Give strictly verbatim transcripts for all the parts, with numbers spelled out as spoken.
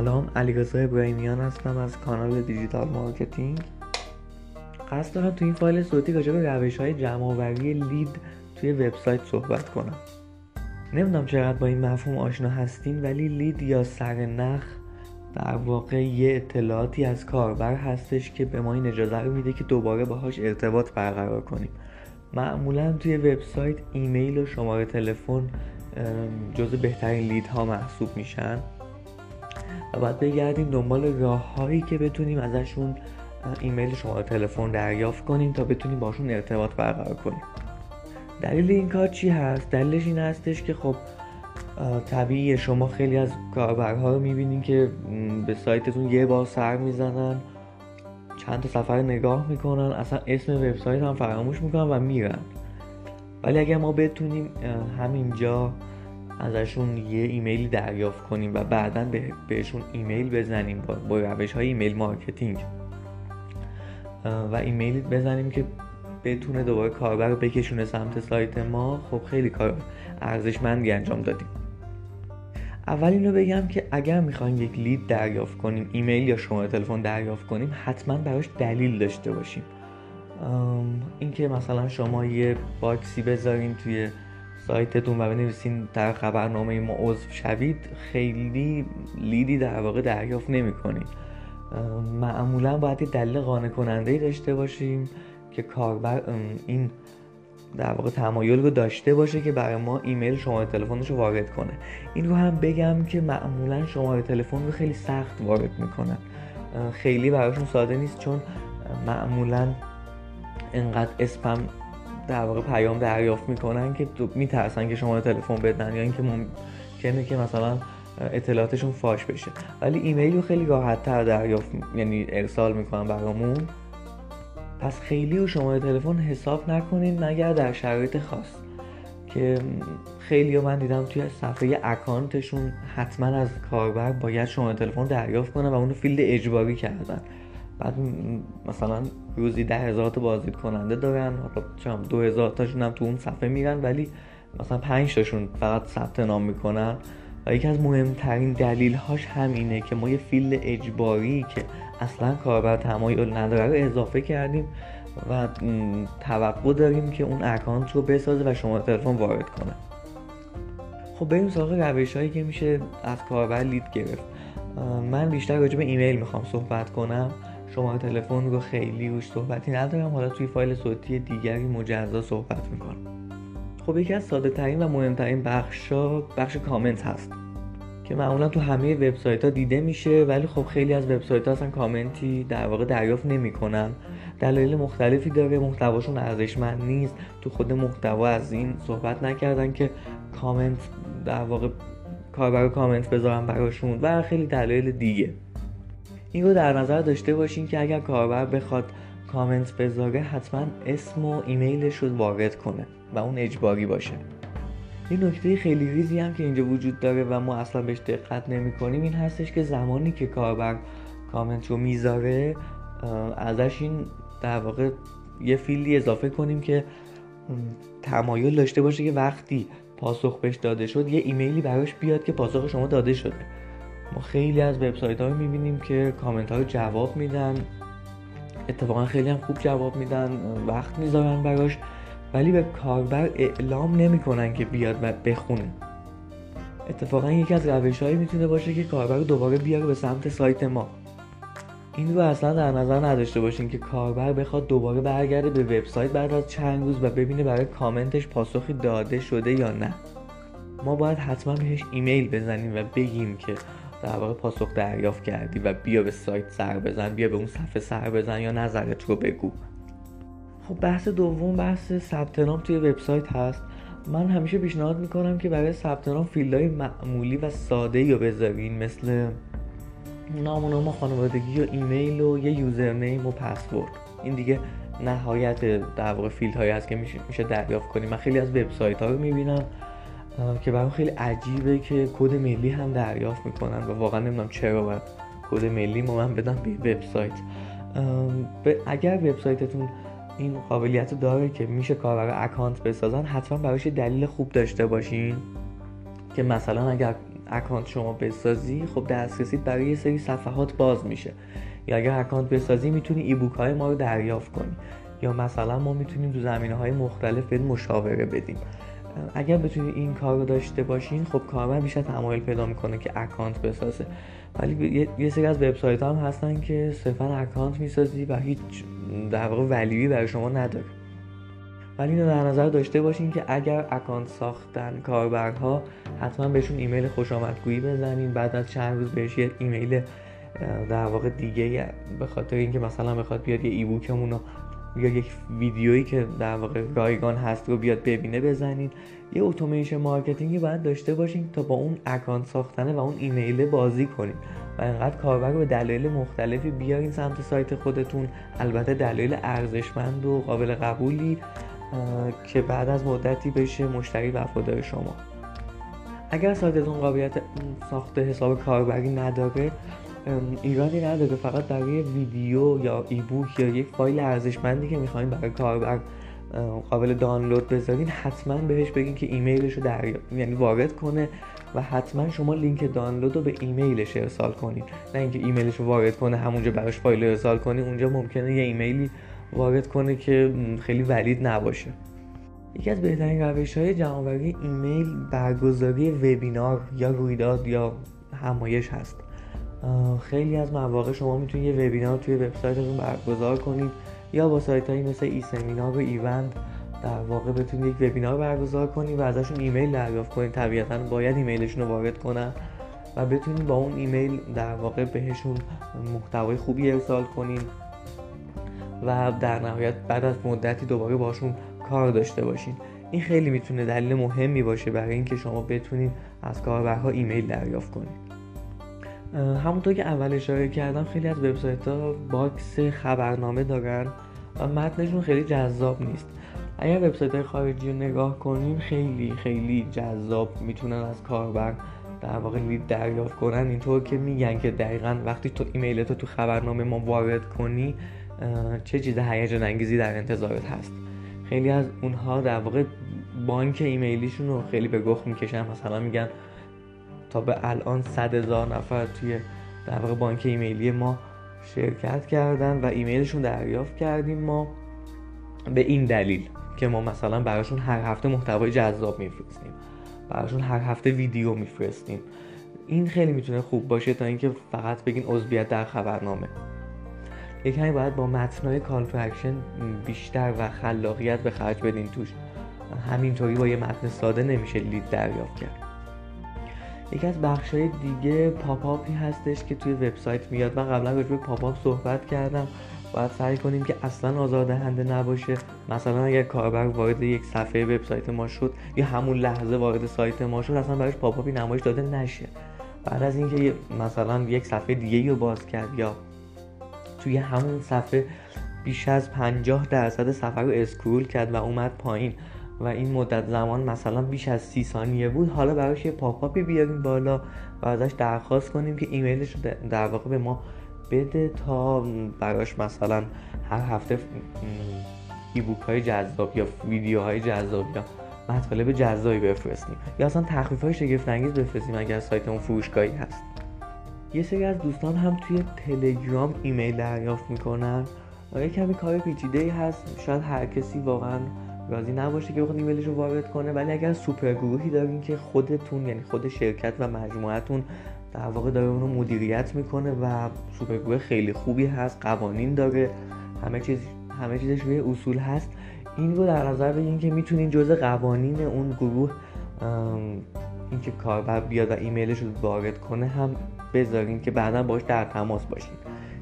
سلام، علیرضا ابراهیمیان هستم از کانال دیجیتال مارکتینگ. قصد دارم تو این فایل صوتی راجع به روش‌های جمع‌آوری لید توی وبسایت صحبت کنم. نمیدونم چقدر با این مفهوم آشنا هستین، ولی لید یا سرنخ در واقع یه اطلاعاتی از کاربر هستش که به ما این اجازه رو میده که دوباره باهاش ارتباط برقرار کنیم. معمولا توی وبسایت ایمیل و شماره تلفن جزو بهترین لیدها محسوب میشن و باید بگردیم دنبال راه‌هایی که بتونیم ازشون ایمیل شماره تلفن دریافت کنیم تا بتونیم باشون ارتباط برقرار کنیم. دلیل این کار چی هست؟ دلیلش این هستش که خب طبیعیه شما خیلی از کاربرها رو میبینین که به سایتتون یه بار سر میزنن، چند تا صفحه نگاه میکنن، اصلا اسم وبسایت هم فراموش میکنن و میرن. ولی اگر ما بتونیم همینجا ازشون یه ایمیلی دریافت کنیم و بعداً بهشون ایمیل بزنیم با, با روش های ایمیل مارکتینگ و ایمیل بزنیم که بتونه دوباره کاربر رو بکشونه سمت سایت ما، خب خیلی کار ارزشمندی انجام دادیم. اول اینو بگم که اگر میخوایم یک لید دریافت کنیم، ایمیل یا شماره تلفن دریافت کنیم، حتما براش دلیل داشته باشیم. اینکه مثلا شما یه باکسی بذارین توی سایتتون و بنویسین در خبرنامه ما عضو شوید، خیلی لیدی در واقع دریافت نمی‌کنید. معمولا باید یه دلیل قانع کننده‌ای داشته باشیم که کاربر این در واقع تمایل رو داشته باشه که برای ما ایمیل شماره تلفنش رو وارد کنه. این رو هم بگم که معمولا شماره تلفن رو خیلی سخت وارد میکنن، خیلی براشون ساده نیست، چون معمولا انقدر اسپم در واقع پیام دریافت میکنن که میترسن که شماره تلفن بدن یا اینکه ممکنه که مثلا اطلاعاتشون فاش بشه. ولی ایمیل رو خیلی راحت تر دریافت یعنی ارسال میکنن برامون. پس خیلی رو شماره تلفن حساب نکنین مگر در شرایط خاص، که خیلی رو من دیدم توی صفحه اکانتشون حتما از کاربر باید شماره تلفن دریافت کنن و اونو فیلد اجباری کردن. بعد مثلا روزی ده هزار تا بازدید کننده دارن، حالا چم دو هزار تاشون هم تو اون صفحه میرن، ولی مثلا پنج تاشون فقط ثبت نام میکنن. و یکی از مهمترین دلیل هاش همینه که ما یه فیلد اجباری که اصلا کاربر تمایل نداره رو اضافه کردیم و توقع داریم که اون اکانت رو بسازه و شماره تلفن وارد کنه. خب بریم سراغ روش‌هایی که میشه از کاربر لید گرفت. من بیشتر راجع به ایمیل میخوام صحبت کنم، شماره تلفن رو خیلی روش صحبتی ندارم، حالا توی فایل صوتی دیگری مجزا صحبت میکنم. خب یکی از ساده ترین و مهمترین بخشا بخش کامنت هست که معمولا تو همه وبسایت‌ها دیده میشه، ولی خب خیلی از وبسایت‌ها اصلا کامنتی در واقع دریافت نمی‌کنن. دلایل مختلفی داره، محتواشون ارزشمند نیست، تو خود محتوا از این صحبت نکردن که کامنت در واقع کاربر کامنت بذارن براشون و خیلی دلایل دیگه. این رو در نظر داشته باشین که اگر کاربر بخواد کامنت بذاره حتما اسم و ایمیلش رو وارد کنه و اون اجباری باشه. این نکته خیلی ریزی هم که اینجا وجود داره و ما اصلا بهش دقت نمی کنیم این هستش که زمانی که کاربر کامنت رو میذاره ازش این در واقع یه فیلدی اضافه کنیم که تمایل داشته باشه که وقتی پاسخ بهش داده شد یه ایمیلی براش بیاد که پاسخ شما داده شده. ما خیلی از وبسایت ها رو میبینیم که کامنت ها رو جواب میدن، اتفاقا خیلی هم خوب جواب میدن، وقت میذارن براش، ولی به کاربر اعلام نمیکنن که بیاد و بخونه. اتفاقا یکی از روش‌هایی میتونه باشه که کاربر رو دوباره بیاره به سمت سایت ما. این رو اصلا در نظر نداشته باشین که کاربر بخواد دوباره برگرده به وبسایت بعد از چند روز و ببینه برای کامنتش پاسخی داده شده یا نه. ما باید حتما بهش ایمیل بزنیم و بگیم که در واقع پاسخ دریافت کردی و بیا به سایت سر بزن، بیا به اون صفحه سر بزن یا نظرت رو بگو. خب بحث دوم بحث ثبت نام توی وبسایت هست. من همیشه پیشنهاد میکنم که برای ثبت نام فیلدهای معمولی و ساده‌ای رو بذارین، مثل نام و نام خانوادگی و ایمیل و یه یوزرنیم و پسورد. این دیگه نهایت در واقع فیلدهایی هست که میشه میشه دریافت کنیم. من خیلی از وبسایت‌ها رو میبینم که برام خیلی عجیبه که کد ملی هم دریافت میکنن و واقعا نمیدونم چرا باید کد ملی ما من بدم به وبسایت. اگر وبسایتتون این قابلیت داره که میشه کاربر اکانت بسازن، حتما براش دلیل خوب داشته باشین که مثلا اگر اکانت شما بسازی خب دسترسی برای یه سری صفحات باز میشه، یا اگر اکانت بسازی میتونی ای بوک های ما رو دریافت کنی، یا مثلا ما میتونیم تو زمینه های مختلف به مشاوره بدیم. اگر بتونید این کار رو داشته باشین خب کاربر بیشتر تمایل پیدا میکنه که اکانت بسازه. ولی یه سری از وبسایت هم هستن که صرفا اکانت میسازی و هیچ در واقع ولیوی برای شما نداره. ولی اینو در نظر داشته باشین که اگر اکانت ساختن کاربرها حتما بهشون ایمیل خوش آمدگویی بزنین، بعد از چند روز بهش یه ایمیل در واقع دیگه به خاطر اینکه مثلا بخواد بیاد یه ای بوکمون رو یا یک ویدیویی که در واقع رایگان هست رو بیاد ببینه بزنین. یه اتوماسیون مارکتینگی باید داشته باشین تا با اون اکانت ساختنه و اون ایمیل بازی کنین و اینقدر کاربر رو به دلایل مختلفی بیارین سمت سایت خودتون، البته دلایل ارزشمند و قابل قبولی که بعد از مدتی بشه مشتری وفادار شما. اگر سایتتون قابلیت ساخت حساب کاربری نداره ایرادی نداره، فقط برای ویدیو یا ای بوک یا یک فایل ارزشمندی که میخواین برای کاربر قابل دانلود بذارین حتما بهش بگین که ایمیلش رو در یعنی وارد کنه و حتما شما لینک دانلود رو به ایمیلش ارسال کنید، نه اینکه ایمیلش رو وارد کنه همونجا براش فایل رو ارسال کنید. اونجا ممکنه یه ایمیلی وارد کنه که خیلی ولید نباشه. یکی از بهترین روش‌های جمع‌آوری ایمیل برگزاری وبینار یا رویداد یا همایش هست. خیلی از مواقع شما میتونید یه وبینار توی وبسایتتون برگزار کنید یا با سایت‌هایی مثل ای سمینار و ایونت در واقع بتونید یک وبینار برگزار کنید و ازشون ایمیل دریافت کنید. طبیعتاً باید ایمیلشون رو وارد کنن و بتونید با اون ایمیل در واقع بهشون محتوای خوبی ارسال کنید و در نهایت بعد از مدتی دوباره باشون کار داشته باشین. این خیلی میتونه دلیل مهمی باشه برای اینکه شما بتونید از کاربرها ایمیل دریافت کنید. همونطور که اول اشاره کردم خیلی از وبسایت‌ها باکس خبرنامه دارن و متنشون خیلی جذاب نیست. اگر وبسایت‌های خارجی رو نگاه کنیم خیلی خیلی جذاب میتونن از کاربر در واقع لید دریافت کنن، اینطور که میگن که دقیقاً وقتی تو ایمیلتو تو خبرنامه ما وارد کنی چه چیز هیجان انگیزی در انتظارت هست. خیلی از اونها در واقع بانک ایمیلیشون رو خیلی به گخ میکشن، مثلا میگن تا به الان صد هزار نفر توی در واقع بانک ایمیلی ما شرکت کردن و ایمیلشون دریافت کردیم ما به این دلیل که ما مثلا براشون هر هفته محتوای جذاب میفرستیم، براشون هر هفته ویدیو میفرستیم. این خیلی میتونه خوب باشه تا اینکه فقط بگین عضویت در خبرنامه. یکمی باید با متنای کال تو اکشن بیشتر و خلاقیت به خرج بدین توش، همینطوری با یه متن ساده نمیشه لید دریافت کرد. یکی از بخشای دیگه پاپ آپی هستش که توی وبسایت میاد. من قبلا راجع به پاپ آپ صحبت کردم، باید سعی کنیم که اصلا آزاردهنده نباشه. مثلا اگر کاربر وارد یک صفحه وبسایت ما شد یا همون لحظه وارد سایت ما شد اصلا براش پاپ آپی نمایش داده نشه. بعد از اینکه مثلا یک صفحه دیگه رو باز کرد یا توی همون صفحه بیش از پنجاه درصد صفحه رو اسکرول کرد و اومد پایین و این مدت زمان مثلا بیش از سی ثانیه بود، حالا براش یه پاپ آپی بیاریم بالا و ازش درخواست کنیم که ایمیلش رو در واقع به ما بده تا براش مثلا هر هفته ای بوک های جذاب یا ویدیو های جذاب یا مطالب جذابی بفرستیم یا اصلا تخفیف های شگفت انگیز بفرستیم اگر سایتمون فروشگاهی هست. یه سری از دوستان هم توی تلگرام ایمیل دریافت میکنن و یه کمی کار پیچیده‌ای هست، شاید هر کسی واقعا راضی نباشه که بخواد ایمیلش رو وارد کنه، ولی اگر سوپر گروهی دارین که خودتون یعنی خود شرکت و مجموعتون در واقع داره اون رو مدیریت میکنه و سوپر گروه خیلی خوبی هست، قوانین داره، همه چیز همه چیزش روی اصول هست، این رو در نظر بگیرین که میتونین جزء قوانین اون گروه اینکه کاربر بیاد و ایمیلش رو وارد کنه هم بذارین که بعدا باهاش در تماس باشین.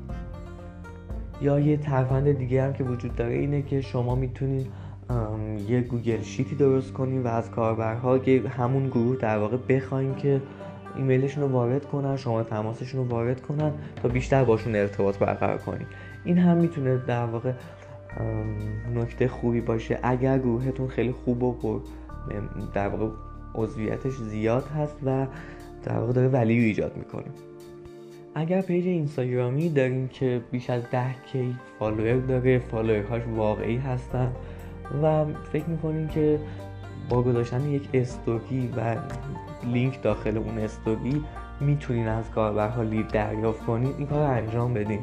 یا یه ترفند دیگه هم که وجود داره اینه که شما میتونین یه گوگل شیتی درست کنین و از کاربرها که همون گروه در واقع بخواین که ایمیلشون رو وارد کنن، شما تماسشون رو وارد کنن تا بیشتر باشون ارتباط برقرار کنین. این هم میتونه در واقع نکته خوبی باشه اگر گروهتون خیلی خوب و در واقع عضویتش زیاد هست و در واقع داره ولیو ایجاد میکنه. اگر پیج اینستاگرامی دارین که بیش از ده کی فالوور داره، فالوورهاش واقعی هستن و فکر میکنین که با گذاشتن یک استوری و لینک داخل اون استوری میتونین از کاربرها لید دریافت کنید. این کار رو انجام بدین.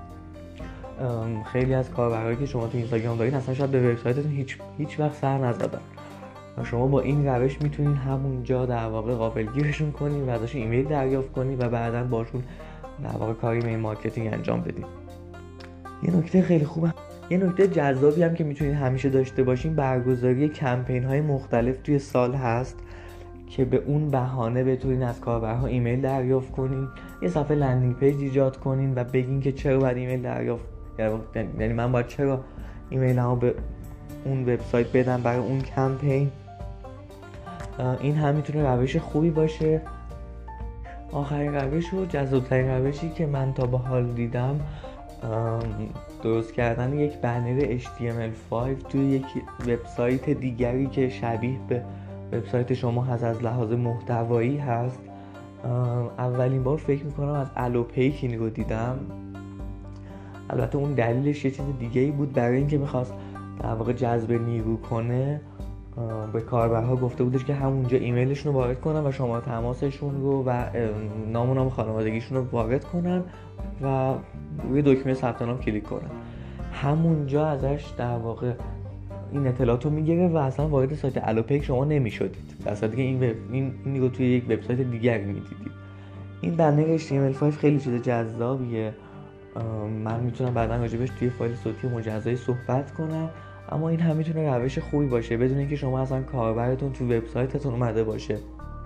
خیلی از کاربرهایی که شما تو اینستاگرام دارین اصلا شاید به وبسایتتون هیچ هیچ وقت سر نزدن و شما با این روش میتونین همونجا در واقع غافلگیرشون کنین و ازشون ایمیل دریافت کنین و بعداً باشون در واقع کاری ایمیل مارکتینگ انجام بدین. یه نکته خیلی خوبه، یه نکته جذابی هم که میتونید همیشه داشته باشین برگزاری کمپین های مختلف توی سال هست که به اون بهانه بتونین از کاربرها ایمیل دریافت کنین. یه صفحه لندینگ پیج ایجاد کنین و بگین که چرا باید ایمیل دریافت، یعنی من باید چرا ایمیلمو به اون وبسایت بدم برای اون کمپین. این هم میتونه روش خوبی باشه. آخرین روش و جذاب‌ترین روشی که من تا به حال دیدم درست کردن یک بنر اچ تی ام ال پنج توی یک وبسایت دیگری که شبیه به وبسایت شما هست از لحاظ محتوایی هست. اولین بار فکر میکنم از الوپیک این رو دیدم. البته اون دلیلش یه چیز دیگه ای بود، برای اینکه میخواست در واقع جذب نیرو کنه به کاربرها گفته بودش که همونجا ایمیلشون رو وارد کنن و شماره تماسشون رو و نام و نام خانوادگیشون رو وارد کنن و روی دکمه ثبت نام کلیک کنن. همونجا ازش در واقع این اطلاعات رو میگیره و اصلا وارد سایت الوپیک شما نمیشدید، در صورتی که این این این رو توی یک وبسایت دیگری میدیدید. این بنر اچ تی ام ال پنج خیلی چیز جذابیه. من میتونم بعدا راجبش توی فایل صوتی مجزایی صحبت کنم، اما این هم میتونه روش خوبی باشه بدون اینکه شما اصلا کاربرتون تو وبسایتتون اومده باشه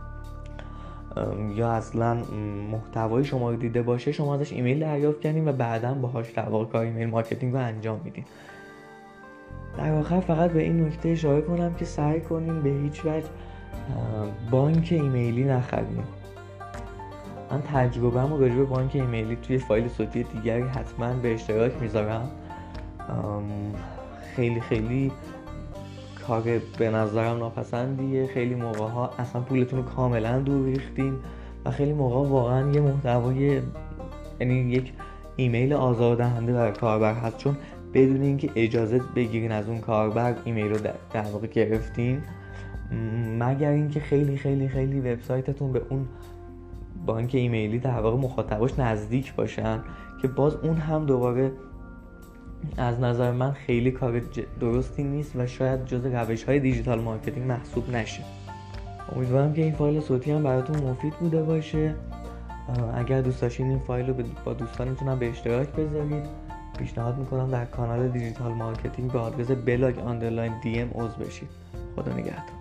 یا اصلا محتوای شما رو دیده باشه، شما ازش ایمیل دریافت کنین و بعداً باهاش در واقع کار ایمیل مارکتینگ رو انجام میدین. در آخر فقط به این نکته اشاره کنم که سعی کنین به هیچ وجه بانک ایمیلی نخرین. من تجربه‌مو راجع به بانک ایمیلی توی فایل صوتی دیگری حتما به اشتراک میذارم. خیلی خیلی کار به نظرم ناپسندیه. خیلی موقع‌ها اصلا پولتون رو کاملا دور ریختین و خیلی موقع واقعا یه محتوای، یعنی یک ایمیل آزاردهنده برای کاربر هست، چون بدون اینکه اجازه بگیرین از اون کاربر ایمیل رو در واقع گرفتین، مگر اینکه خیلی خیلی خیلی وبسایتتون به اون بانک ایمیلی در واقع مخاطباش نزدیک باشن که باز اون هم دوباره از نظر من خیلی کار درستی نیست و شاید جز روش‌های دیجیتال مارکتینگ محسوب نشه. امیدوارم که این فایل صوتی هم براتون مفید بوده باشه. اگر دوست داشتین این فایل رو با دوستانتون هم به اشتراک بذارید. پیشنهاد میکنم در کانال دیجیتال مارکتینگ به آدرس بلاگ آندرلاین دی ام عضو بشید. خدا نگهدار.